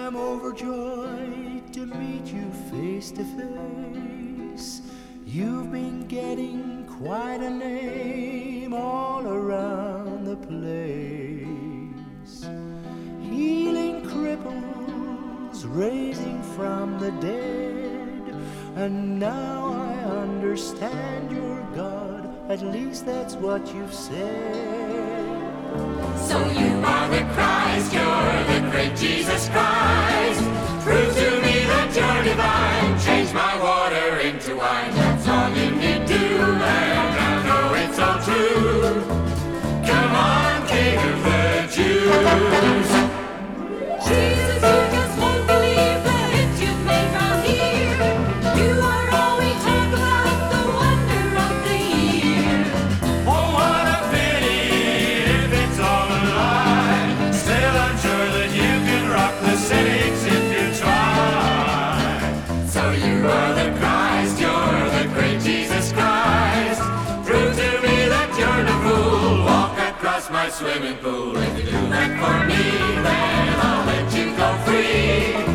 I'm overjoyed to meet you face to face. You've been getting quite a name all around the place. Healing cripples, raising from the dead. And now I understand you're God, at least that's what you've said. So you are the Christ, you're the great Jesus Christ. Prove to me that you're divine. Change my water into wine. That's all you need do, and I know it's all true. Come on, King of the Jews. Jesus, you just won't believe the hit you've made round here. You are all we talk about, the wonder of the year. Oh, what a pity if it's all a lie. Still, I'm sure that you can rock the cities if you try. So you are the Christ, you're the great Jesus Christ. Prove to me that you're the fool. Walk across my swimming pool. If you do that for me, then I'll let you go free.